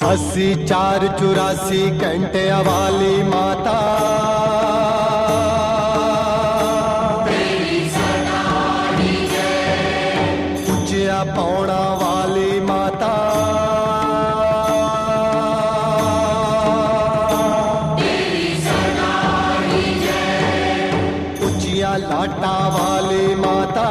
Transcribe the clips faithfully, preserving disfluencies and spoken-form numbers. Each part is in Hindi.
अस्सी चार चौरासी घंटे वाली माता पूज्या पौड़ा वाली माता पूज्या लाटा वाली माता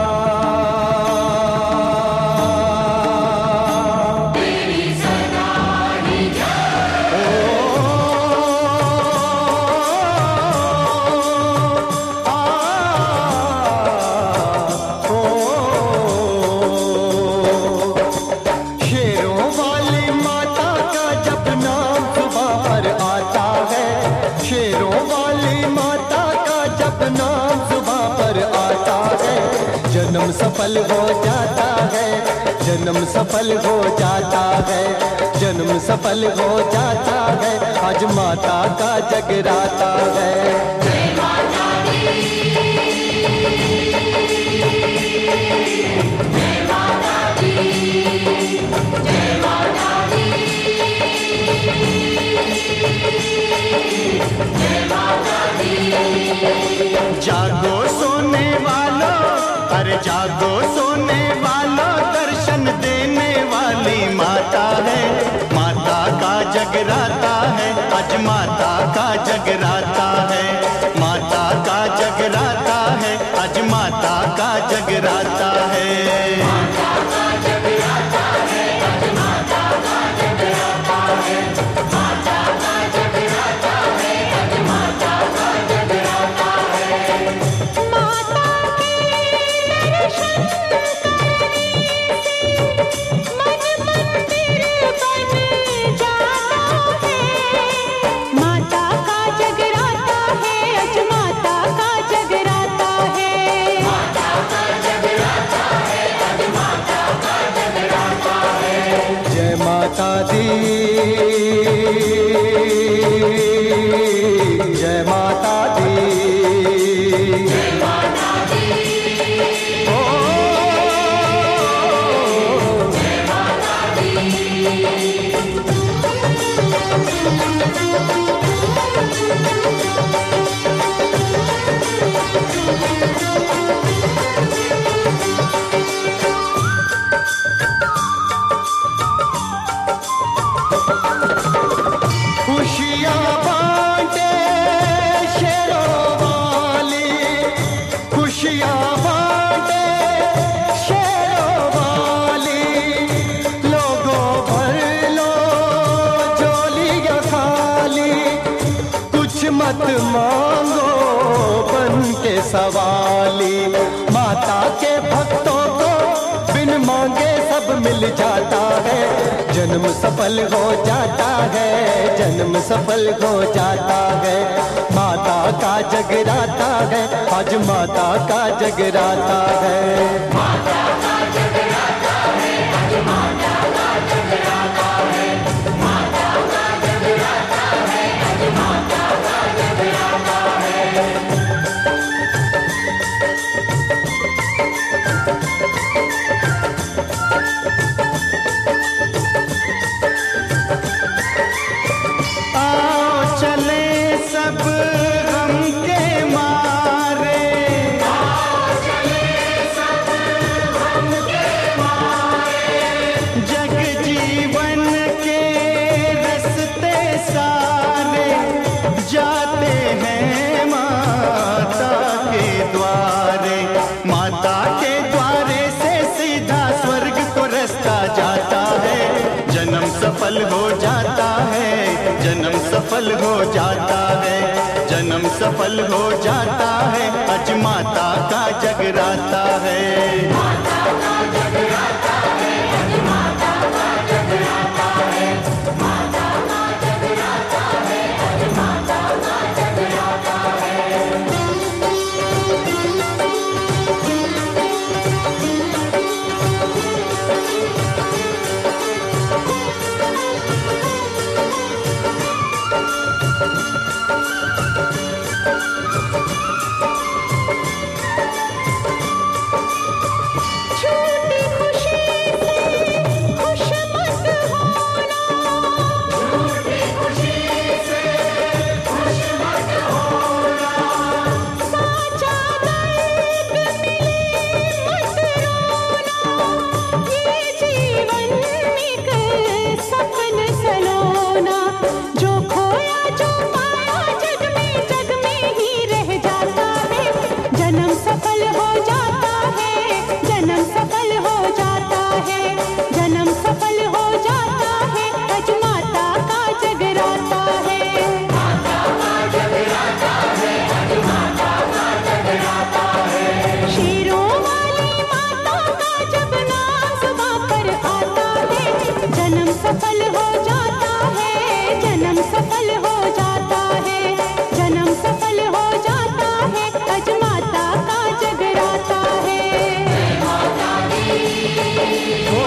जन्म सफल हो जाता है, जन्म सफल हो जाता है, जन्म सफल हो जाता है, आज माता का जगराता है। जय माता दी, जय माता दी, जय माता दी, जय माता दी। जागो सोने वालों, अरे जागो सोने वालों, दर्शन देने वाली माता है। माता का जगराता है, आज माता का जगराता है, माता का जगराता है, आज माता का जगराता है। माता का जगराता है, आज माता का जगराता है, माता का जगराता है, आज माता का जगराता है। माता दी, जय माता दी, जय माता दी, ओ जय माता दी। खुशियाँ बांटे शेरों वाली, खुशियाँ बांटे शेरों वाली, लोगों भर लो झोलियाँ खाली, कुछ मत मांगो बन के सवाली। माता के भक्तों को बिन मांगे सब मिल जाता है, जन्म सफल हो जाता है, जन्म सफल हो जाता है, माता का जगराता है, आज माता का जगराता है। माता का जगराता है, आज माता का जगराता है, माता का जगराता है, आज माता का जगराता है। सब गम के मारे, चले सब गम के मारे, जग जीवन के रस्ते सारे जाते हैं माता के द्वारे। माता के द्वारे से सीधा स्वर्ग को रास्ता जाता है, जन्म सफल हो जाता है, जन्म सफल हो जाता है, जन्म सफल हो जाता है, आज माता का जगराता है। माता का जगराता है, आज माता का जगराता है, माता का जगराता है, आज माता का जगराता है। सफल हो जाता है, जन्म सफल हो जाता है, जन्म सफल हो जाता है, अज माता का जगराता है। जय माता दी, ओ,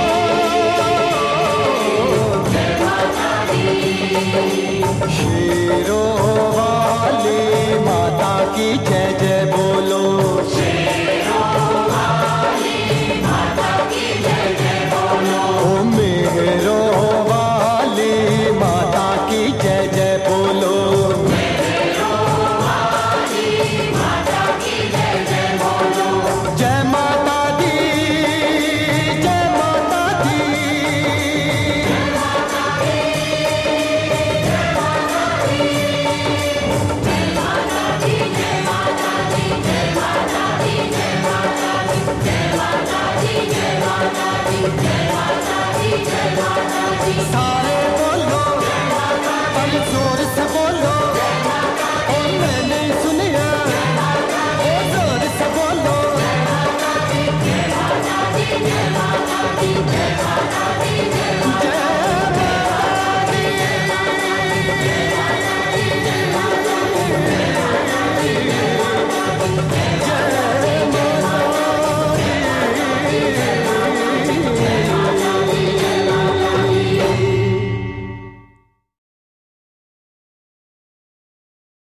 जय माता दी। शेरों वाली माता की जय जय बोलो, शेरों वाली माता की जय जय बोलो। ओ मेहरों वाली माता की जय जय बोलो, मेहरों वाली माता की जय जय बोलो। जय माता दी, जय माता दी, जय माता दी, जय माता दी, जय माता दी, जय माता दी, जय माता दी, जय माता दी, जय माता दी, जय माता दी, जय माता दी, जय माता दी। सारे